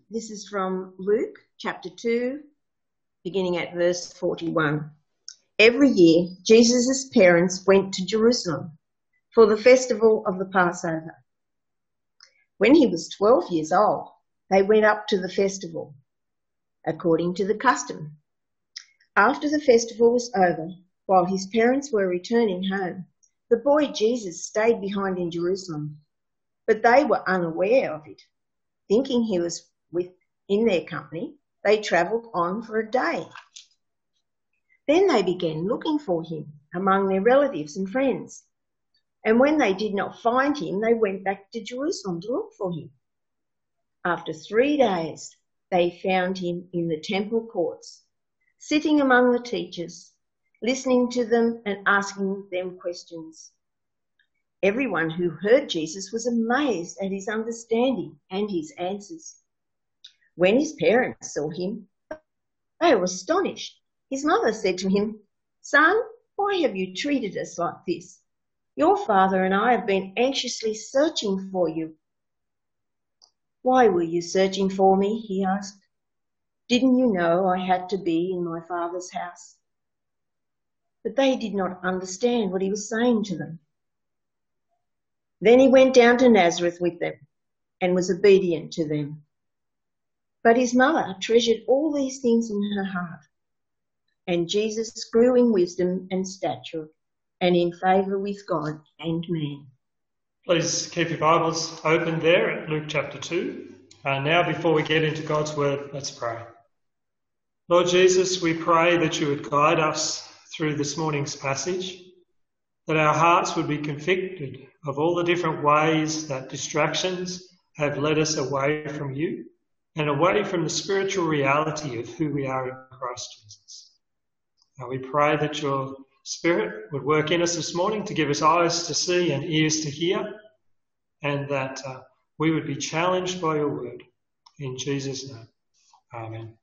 This is from Luke chapter 2, beginning at verse 41. Every year, Jesus' parents went to Jerusalem for the festival of the Passover. When he was 12 years old, they went up to the festival, according to the custom. After the festival was over, while his parents were returning home, the boy Jesus stayed behind in Jerusalem, but they were unaware of it. Thinking he was in their company, they travelled on for a day. Then they began looking for him among their relatives and friends. And when they did not find him, they went back to Jerusalem to look for him. After 3 days, they found him in the temple courts, sitting among the teachers, listening to them and asking them questions. Everyone who heard Jesus was amazed at his understanding and his answers. When his parents saw him, they were astonished. His mother said to him, "Son, why have you treated us like this? Your father and I have been anxiously searching for you." "Why were you searching for me?" he asked. "Didn't you know I had to be in my father's house?" But they did not understand what he was saying to them. Then he went down to Nazareth with them and was obedient to them. But his mother treasured all these things in her heart. And Jesus grew in wisdom and stature and in favour with God and man. Please keep your Bibles open there at Luke chapter 2. Now, before we get into God's word, let's pray. Lord Jesus, we pray that you would guide us through this morning's passage, that our hearts would be convicted of all the different ways that distractions have led us away from you and away from the spiritual reality of who we are in Christ Jesus. We pray that your Spirit would work in us this morning to give us eyes to see and ears to hear, and that we would be challenged by your word. In Jesus' name, amen.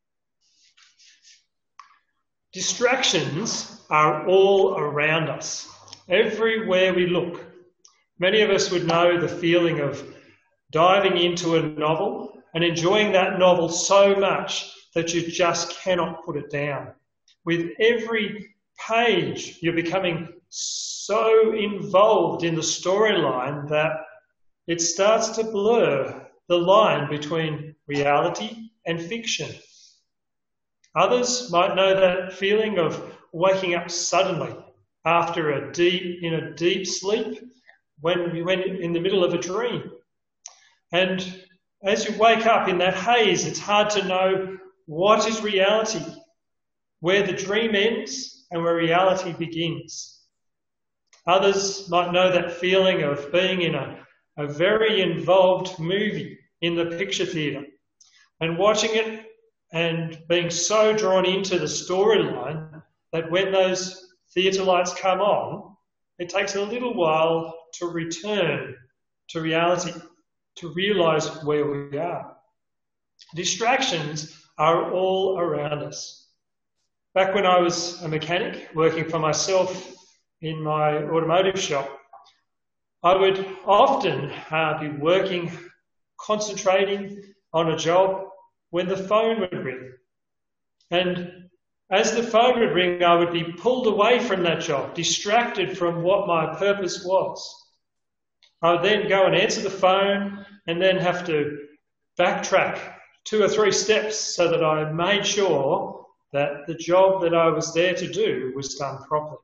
Distractions are all around us, everywhere we look. Many of us would know the feeling of diving into a novel and enjoying that novel so much that you just cannot put it down. With every page, you're becoming so involved in the storyline that it starts to blur the line between reality and fiction. Others might know that feeling of waking up suddenly after a deep sleep when in the middle of a dream. And as you wake up in that haze, it's hard to know what is reality, where the dream ends and where reality begins. Others might know that feeling of being in a very involved movie in the picture theatre and watching it and being so drawn into the storyline that when those theatre lights come on, it takes a little while to return to reality, to realise where we are. Distractions are all around us. Back when I was a mechanic working for myself in my automotive shop, I would often be working, concentrating on a job when the phone would ring. And as the phone would ring, I would be pulled away from that job, distracted from what my purpose was. I would then go and answer the phone and then have to backtrack 2 or 3 steps so that I made sure that the job that I was there to do was done properly.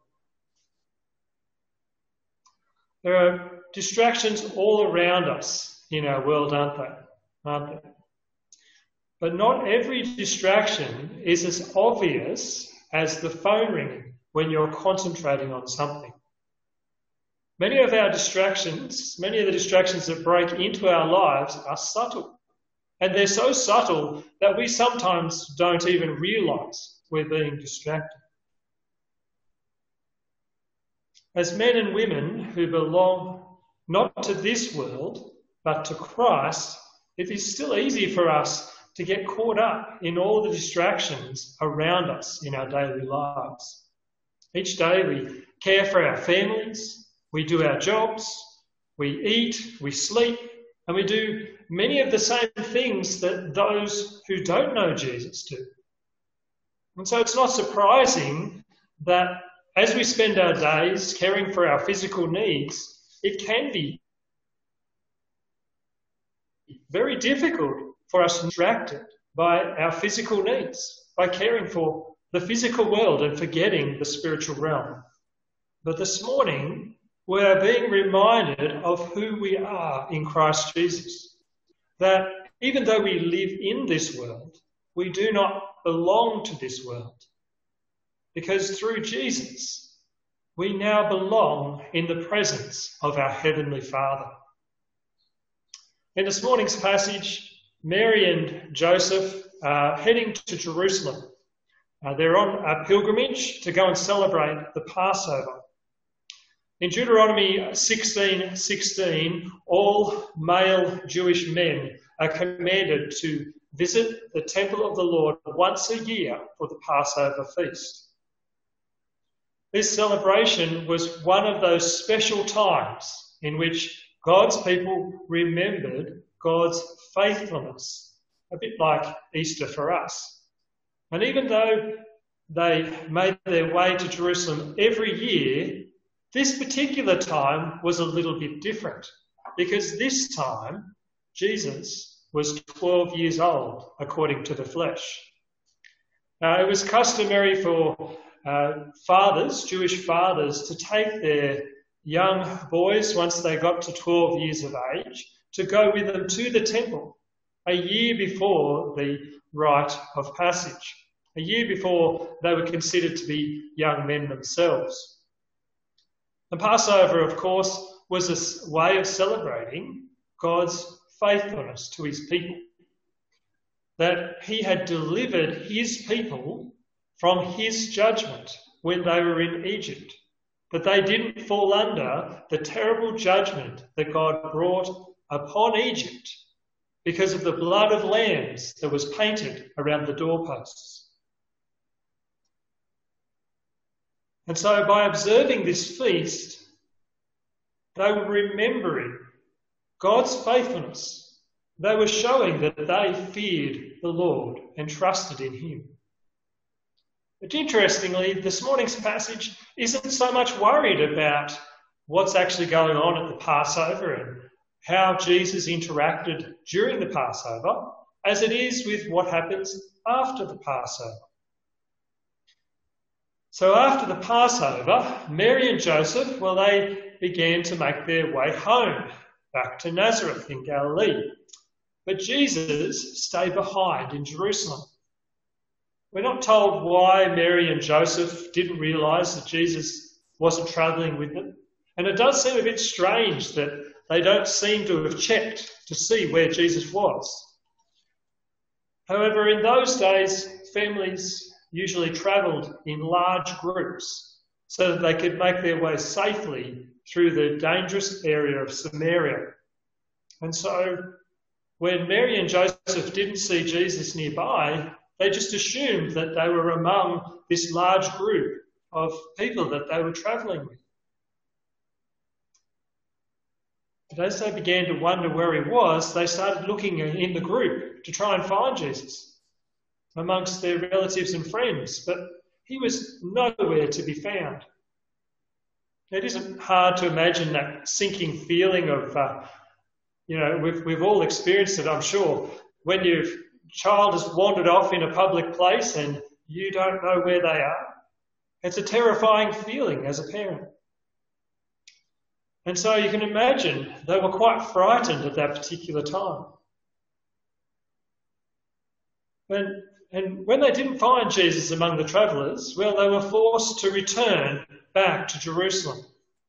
There are distractions all around us in our world, aren't they? But not every distraction is as obvious as the phone ringing when you're concentrating on something. Many of the distractions that break into our lives are subtle. And they're so subtle that we sometimes don't even realise we're being distracted. As men and women who belong not to this world, but to Christ, it is still easy for us to get caught up in all the distractions around us in our daily lives. Each day we care for our families, we do our jobs, we eat, we sleep, and we do many of the same things that those who don't know Jesus do. And so it's not surprising that as we spend our days caring for our physical needs, it can be very difficult for us to be distracted by our physical needs, by caring for the physical world and forgetting the spiritual realm. But this morning, we are being reminded of who we are in Christ Jesus. That even though we live in this world, we do not belong to this world. Because through Jesus, we now belong in the presence of our Heavenly Father. In this morning's passage, Mary and Joseph are heading to Jerusalem. They're on a pilgrimage to go and celebrate the Passover. In Deuteronomy 16:16, all male Jewish men are commanded to visit the temple of the Lord once a year for the Passover feast. This celebration was one of those special times in which God's people remembered God's faithfulness, a bit like Easter for us. And even though they made their way to Jerusalem every year, this particular time was a little bit different, because this time Jesus was 12 years old, according to the flesh. Now, it was customary for fathers, Jewish fathers, to take their young boys, once they got to 12 years of age, to go with them to the temple a year before the rite of passage, a year before they were considered to be young men themselves. The Passover, of course, was a way of celebrating God's faithfulness to his people, that he had delivered his people from his judgment when they were in Egypt, that they didn't fall under the terrible judgment that God brought upon Egypt because of the blood of lambs that was painted around the doorposts. And so by observing this feast, they were remembering God's faithfulness. They were showing that they feared the Lord and trusted in him. But interestingly, this morning's passage isn't so much worried about what's actually going on at the Passover and how Jesus interacted during the Passover, as it is with what happens after the Passover. So after the Passover, Mary and Joseph, they began to make their way home, back to Nazareth in Galilee. But Jesus stayed behind in Jerusalem. We're not told why Mary and Joseph didn't realise that Jesus wasn't travelling with them. And it does seem a bit strange that they don't seem to have checked to see where Jesus was. However, in those days, families usually travelled in large groups so that they could make their way safely through the dangerous area of Samaria. And so when Mary and Joseph didn't see Jesus nearby, they just assumed that they were among this large group of people that they were travelling with. But as they began to wonder where he was, they started looking in the group to try and find Jesus amongst their relatives and friends, but he was nowhere to be found. It isn't hard to imagine that sinking feeling of, we've all experienced it, I'm sure, when your child has wandered off in a public place and you don't know where they are. It's a terrifying feeling as a parent. And so you can imagine they were quite frightened at that particular time. And when they didn't find Jesus among the travellers, they were forced to return back to Jerusalem.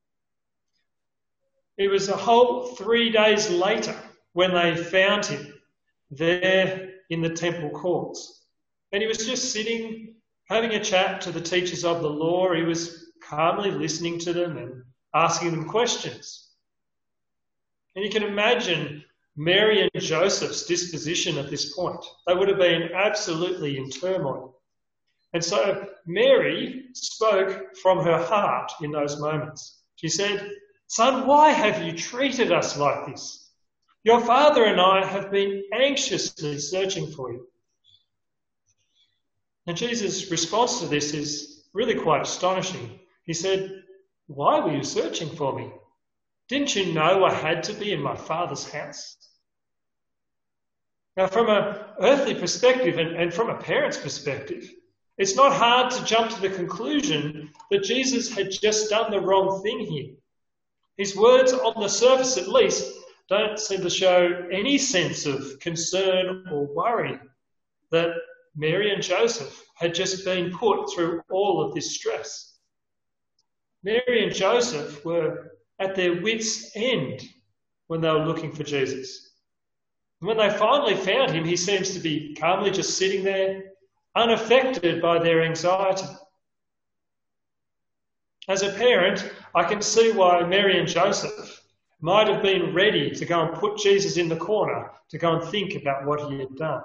It was a whole 3 days later when they found him there in the temple courts. And he was just sitting, having a chat to the teachers of the law. He was calmly listening to them and asking them questions. And you can imagine Mary and Joseph's disposition at this point. They would have been absolutely in turmoil. And so Mary spoke from her heart in those moments. She said, "Son, why have you treated us like this? Your father and I have been anxiously searching for you." And Jesus' response to this is really quite astonishing. He said, "Why were you searching for me? Didn't you know I had to be in my Father's house?" Now, from an earthly perspective and from a parent's perspective, it's not hard to jump to the conclusion that Jesus had just done the wrong thing here. His words, on the surface at least, don't seem to show any sense of concern or worry that Mary and Joseph had just been put through all of this stress. Mary and Joseph were at their wits' end when they were looking for Jesus. And when they finally found him, he seems to be calmly just sitting there, unaffected by their anxiety. As a parent, I can see why Mary and Joseph might have been ready to go and put Jesus in the corner, to go and think about what he had done.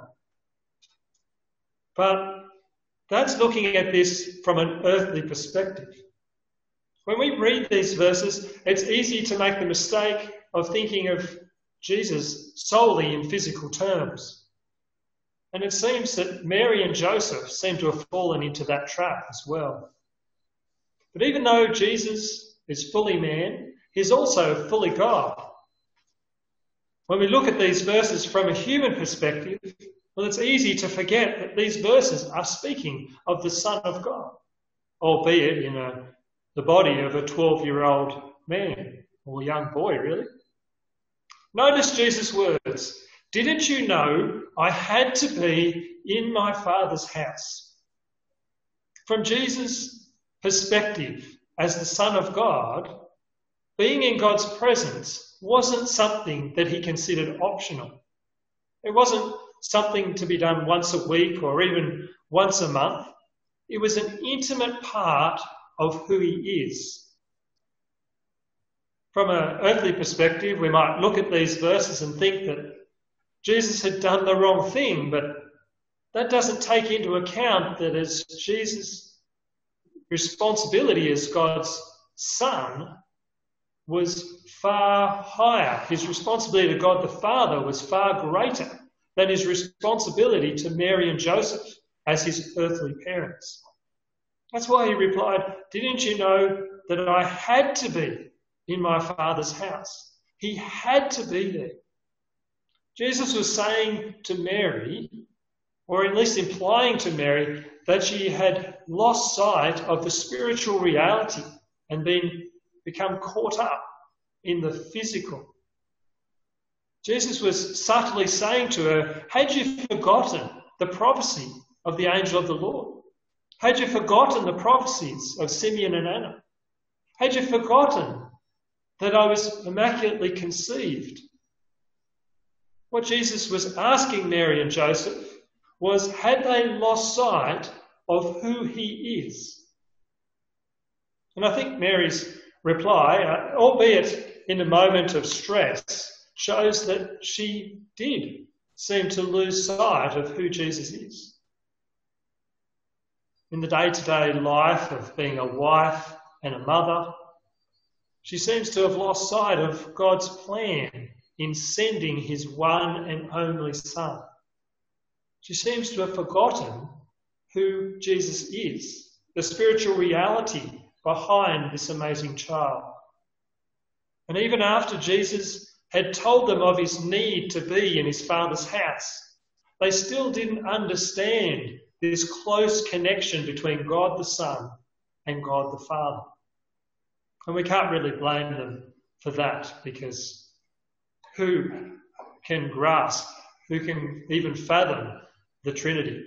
But that's looking at this from an earthly perspective. When we read these verses, it's easy to make the mistake of thinking of Jesus solely in physical terms. And it seems that Mary and Joseph seem to have fallen into that trap as well. But even though Jesus is fully man, he's also fully God. When we look at these verses from a human perspective, well, it's easy to forget that these verses are speaking of the Son of God, albeit in the body of a 12-year-old man, or young boy, really. Notice Jesus' words, "Didn't you know I had to be in my Father's house?" From Jesus' perspective as the Son of God, being in God's presence wasn't something that he considered optional. It wasn't something to be done once a week or even once a month. It was an intimate part of who he is. From an earthly perspective, we might look at these verses and think that Jesus had done the wrong thing, but that doesn't take into account that as Jesus' responsibility as God's Son was far higher. His responsibility to God the Father was far greater than his responsibility to Mary and Joseph as his earthly parents. That's why he replied, "Didn't you know that I had to be in my Father's house?" He had to be there. Jesus was saying to Mary, or at least implying to Mary, that she had lost sight of the spiritual reality and become caught up in the physical. Jesus was subtly saying to her, had you forgotten the prophecy of the angel of the Lord? Had you forgotten the prophecies of Simeon and Anna? Had you forgotten that I was immaculately conceived? What Jesus was asking Mary and Joseph was, had they lost sight of who he is? And I think Mary's reply, albeit in a moment of stress, shows that she did seem to lose sight of who Jesus is. In the day-to-day life of being a wife and a mother, she seems to have lost sight of God's plan in sending his one and only Son. She seems to have forgotten who Jesus is, the spiritual reality behind this amazing child. And even after Jesus had told them of his need to be in his Father's house, they still didn't understand this close connection between God the Son and God the Father. And we can't really blame them for that, because who can grasp, who can even fathom the Trinity?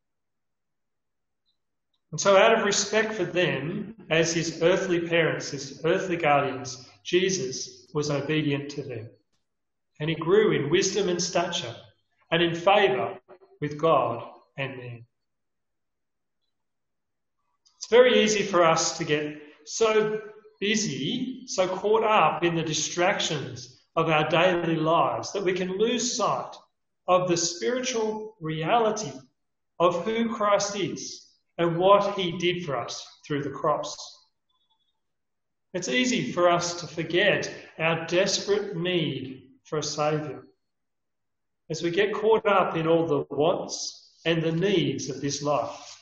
And so out of respect for them, as his earthly parents, his earthly guardians, Jesus was obedient to them. And he grew in wisdom and stature and in favour with God and man. It's very easy for us to get so busy, so caught up in the distractions of our daily lives that we can lose sight of the spiritual reality of who Christ is and what he did for us through the cross. It's easy for us to forget our desperate need for a saviour, as we get caught up in all the wants and the needs of this life.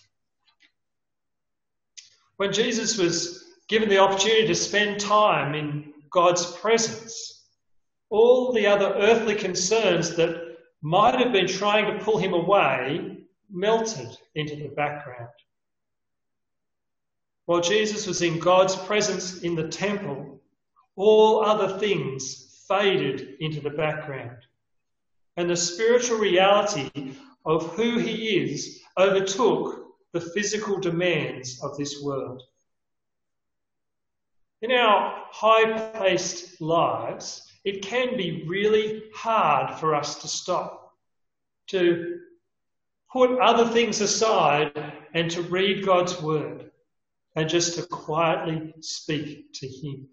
When Jesus was given the opportunity to spend time in God's presence, all the other earthly concerns that might have been trying to pull him away melted into the background. While Jesus was in God's presence in the temple, all other things faded into the background, and the spiritual reality of who he is overtook the physical demands of this world. In our high-paced lives, it can be really hard for us to stop, to put other things aside and to read God's word and just to quietly speak to him.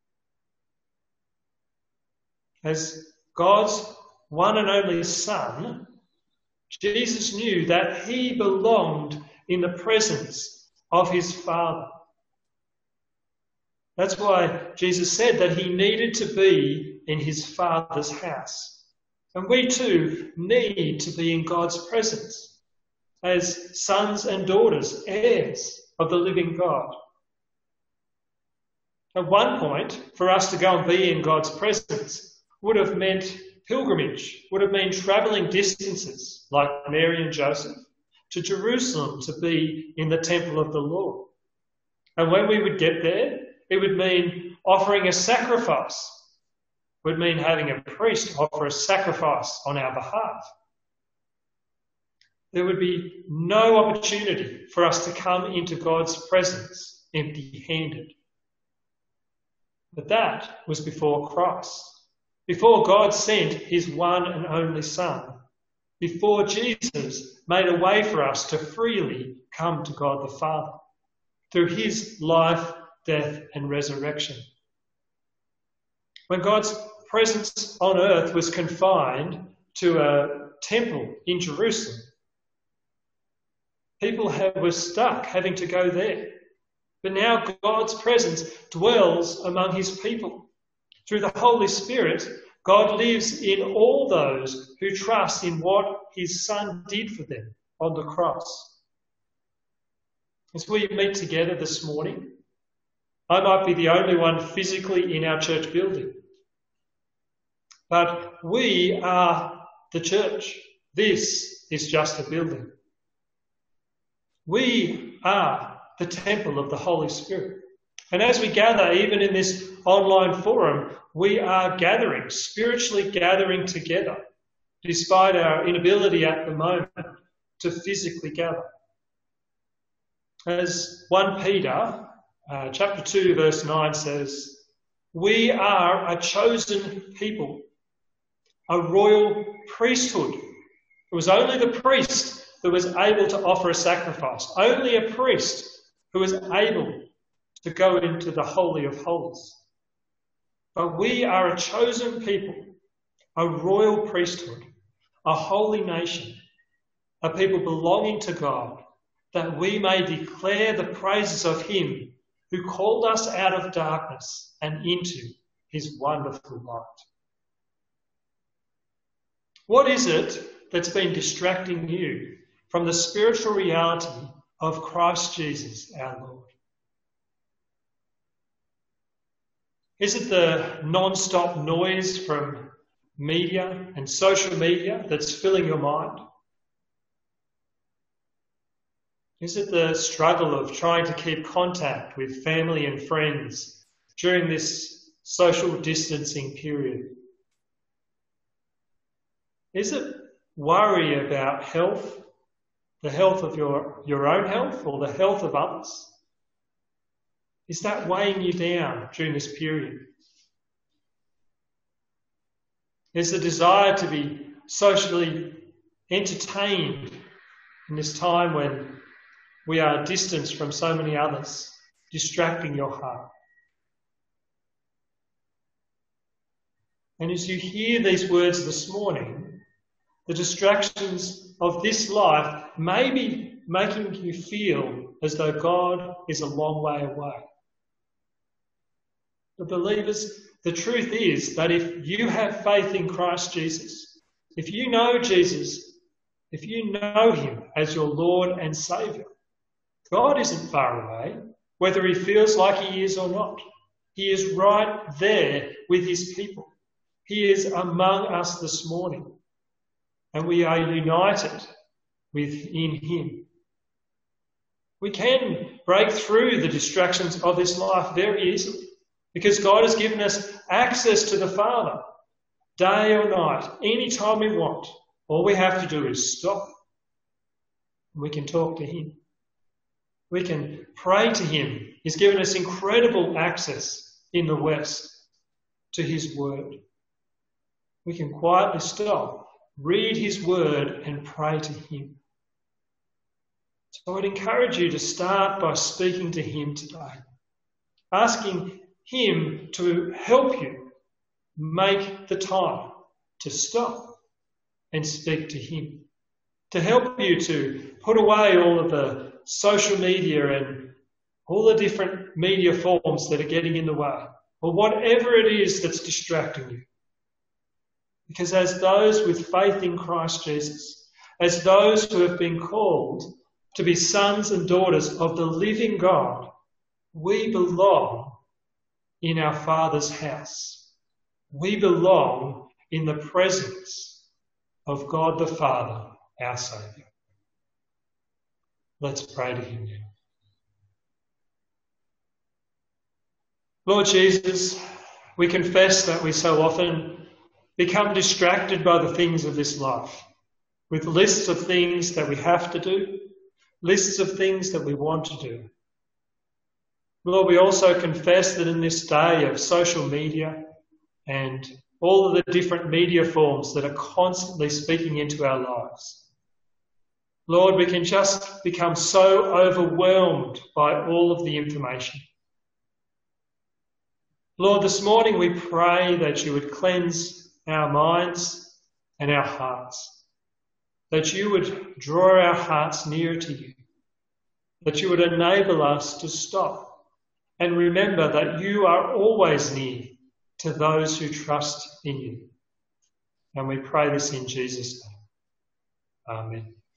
As God's one and only Son, Jesus knew that he belonged in the presence of his Father. That's why Jesus said that he needed to be in his Father's house. And we too need to be in God's presence as sons and daughters, heirs of the living God. At one point, for us to go and be in God's presence would have meant pilgrimage, would have meant travelling distances, like Mary and Joseph, to Jerusalem to be in the temple of the Lord. And when we would get there, it would mean offering a sacrifice. It would mean having a priest offer a sacrifice on our behalf. There would be no opportunity for us to come into God's presence empty-handed. But that was before Christ, before God sent his one and only Son, before Jesus made a way for us to freely come to God the Father through his life, death and resurrection. When God's presence on earth was confined to a temple in Jerusalem, people were stuck having to go there. But now God's presence dwells among his people. Through the Holy Spirit, God lives in all those who trust in what his Son did for them on the cross. As we meet together this morning, I might be the only one physically in our church building, but we are the church. This is just a building. We are the temple of the Holy Spirit. And as we gather, even in this online forum, we are gathering, spiritually gathering together, despite our inability at the moment to physically gather. As 1 Peter chapter 2 verse 9 says, we are a chosen people, a royal priesthood. It was only the priest that was able to offer a sacrifice, only a priest who was able to go into the Holy of Holies. But we are a chosen people, a royal priesthood, a holy nation, a people belonging to God, that we may declare the praises of him who called us out of darkness and into his wonderful light. What is it that's been distracting you from the spiritual reality of Christ Jesus our Lord? Is it the non-stop noise from media and social media that's filling your mind? Is it the struggle of trying to keep contact with family and friends during this social distancing period? Is it worry about health, the health of your own health or the health of others? Is that weighing you down during this period? Is the desire to be socially entertained in this time when we are distanced from so many others, distracting your heart? And as you hear these words this morning, the distractions of this life may be making you feel as though God is a long way away. But believers, the truth is that if you have faith in Christ Jesus, if you know Jesus, if you know him as your Lord and Saviour, God isn't far away, whether he feels like he is or not. He is right there with his people. He is among us this morning, and we are united within him. We can break through the distractions of this life very easily because God has given us access to the Father day or night, any time we want. All we have to do is stop. We can talk to him. We can pray to him. He's given us incredible access in the West to his word. We can quietly stop, read his word and pray to him. So I'd encourage you to start by speaking to him today, asking him to help you make the time to stop and speak to him, to help you to put away all of the social media and all the different media forms that are getting in the way, or whatever it is that's distracting you. Because as those with faith in Christ Jesus, as those who have been called to be sons and daughters of the living God, we belong in our Father's house. We belong in the presence of God the Father, our Saviour. Let's pray to him now. Lord Jesus, we confess that we so often become distracted by the things of this life, with lists of things that we have to do, lists of things that we want to do. Lord, we also confess that in this day of social media and all of the different media forms that are constantly speaking into our lives, Lord, we can just become so overwhelmed by all of the information. Lord, this morning we pray that you would cleanse our minds and our hearts, that you would draw our hearts nearer to you, that you would enable us to stop and remember that you are always near to those who trust in you. And we pray this in Jesus' name. Amen.